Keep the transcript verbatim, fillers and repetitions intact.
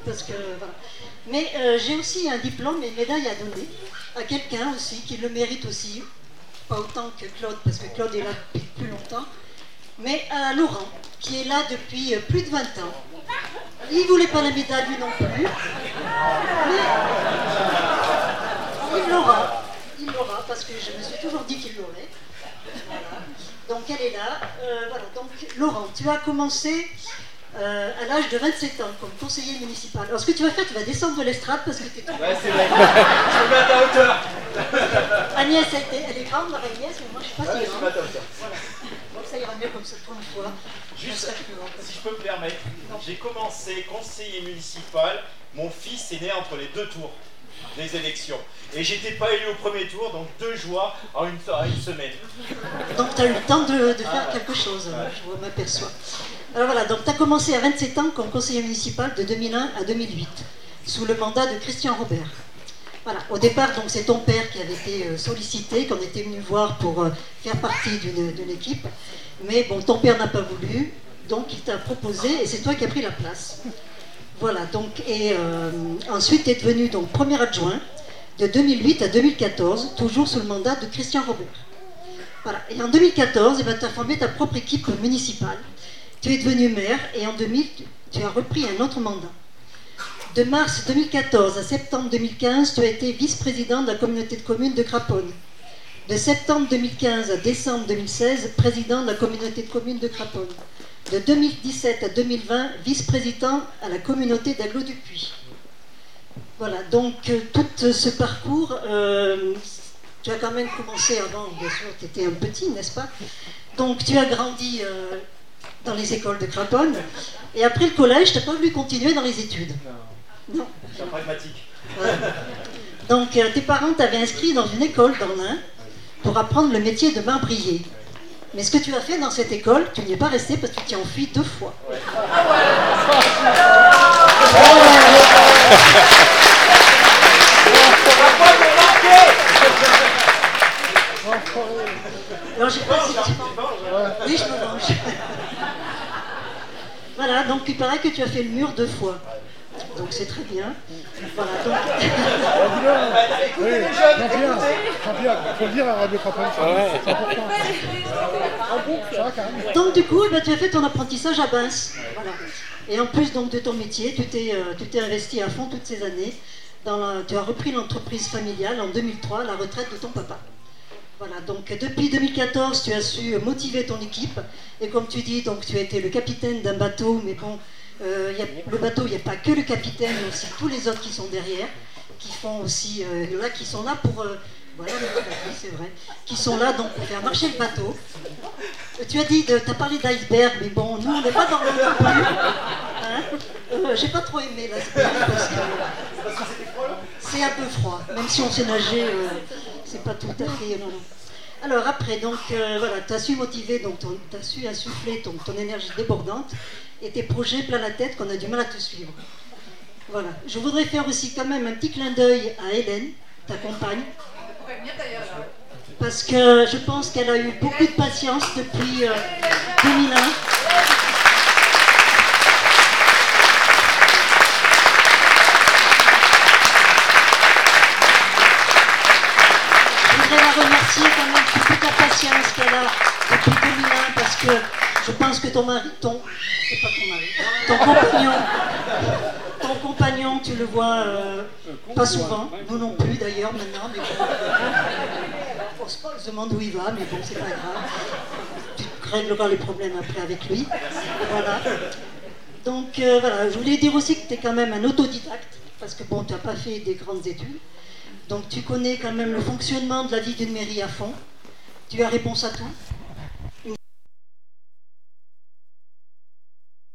parce que voilà. Mais euh, j'ai aussi un diplôme et une médaille à donner à quelqu'un aussi qui le mérite aussi, pas autant que Claude, parce que Claude est là depuis plus longtemps, mais à Laurent, qui est là depuis plus de vingt ans. Il ne voulait pas la médaille lui non plus, mais il l'aura, il l'aura, parce que je me suis toujours dit qu'il l'aurait. Voilà. Donc elle est là. Euh, voilà. Donc Laurent, tu as commencé euh, à l'âge de vingt-sept ans comme conseiller municipal. Alors ce que tu vas faire, tu vas descendre de l'estrade parce que tu es trop... Ouais, c'est vrai. Je me mets à ta hauteur. Agnès, elle, elle est grande, Marie Agnès, mais moi je ne suis pas ouais, si grande. grande. Voilà. Donc ça ira mieux comme ça pour une fois. Juste, si je peux me permettre, j'ai commencé conseiller municipal. Mon fils est né entre les deux tours des élections. Et j'étais pas élu au premier tour, donc deux joies en une, en une semaine. Donc tu as eu le temps de, de faire ah, quelque chose, ouais. je m'aperçois. Alors voilà, donc tu as commencé à vingt-sept ans comme conseiller municipal de deux mille un à deux mille huit, sous le mandat de Christian Robert. Voilà, au départ, donc c'est ton père qui avait été sollicité, qu'on était venu voir pour faire partie d'une, d'une équipe. Mais bon, ton père n'a pas voulu, donc il t'a proposé et c'est toi qui as pris la place. Voilà, donc, et euh, ensuite tu es devenu donc premier adjoint de deux mille huit à deux mille quatorze, toujours sous le mandat de Christian Robert. Voilà, et en deux mille quatorze, eh ben, tu as formé ta propre équipe municipale. Tu es devenu maire et en deux mille, tu as repris un autre mandat. De mars deux mille quatorze à septembre deux mille quinze, tu as été vice-président de la communauté de communes de Craponne. De septembre deux mille quinze à décembre deux mille seize, président de la communauté de communes de Craponne. De deux mille dix-sept à deux mille vingt, vice-président à la communauté d'Aglo du Puy. Voilà, donc euh, tout ce parcours, euh, tu as quand même commencé avant, bien sûr, tu étais un petit, n'est-ce pas? Donc tu as grandi euh, dans les écoles de Craponne, et après le collège, tu n'as pas voulu continuer dans les études. Non. Non. C'est pragmatique. Voilà. Donc euh, tes parents t'avaient inscrit dans une école dans l'Ain pour apprendre le métier de marbrier. Mais ce que tu as fait dans cette école, tu n'y es pas resté parce que tu t'y es enfui deux fois. Ouais. Alors j'ai pas si tu... Oui, je me venge. Voilà, donc il paraît que tu as fait le mur deux fois. Donc c'est très bien. Voilà, donc... Oui, Jean-Pierre, Jean-Pierre, il faut le dire à Radio Craponne, c'est important. Donc du coup, eh ben, tu as fait ton apprentissage à Bince. Voilà. Et en plus donc, de ton métier, tu t'es, euh, tu t'es investi à fond toutes ces années. Dans la, tu as repris l'entreprise familiale en deux mille trois, la retraite de ton papa. Voilà, donc depuis deux mille quatorze, tu as su motiver ton équipe. Et comme tu dis, donc, tu as été le capitaine d'un bateau, mais bon... Euh, y a, le bateau, il n'y a pas que le capitaine, mais aussi tous les autres qui sont derrière, qui font aussi, euh, là, qui sont là pour, euh, voilà, c'est vrai, qui sont là donc pour faire marcher le bateau. Euh, tu as dit, tu as parlé d'iceberg, mais bon, nous on n'est pas dans le non plus. Hein euh, j'ai pas trop aimé l'iceberg parce que c'est un peu froid, même si on sait nager, euh, c'est pas tout à fait. Non, non. Alors après, donc euh, voilà, tu as su motiver, donc tu as su insuffler ton, ton énergie débordante. Et tes projets plein la tête qu'on a du mal à te suivre. Voilà. Je voudrais faire aussi quand même un petit clin d'œil à Hélène, ta compagne. Parce que je pense qu'elle a eu beaucoup de patience depuis euh, deux mille un. Je voudrais la remercier quand même pour toute la patience qu'elle a depuis deux mille un parce que je pense que ton mari, ton, c'est pas ton mari, ton compagnon, ton compagnon, tu le vois euh, pas souvent, nous non plus d'ailleurs maintenant, mais bon, on se demande où il va, mais bon, c'est pas grave, tu régleras les problèmes après avec lui, voilà. Donc euh, voilà, je voulais dire aussi que tu es quand même un autodidacte, parce que bon, tu n'as pas fait des grandes études, donc tu connais quand même le fonctionnement de la vie d'une mairie à fond, tu as réponse à tout.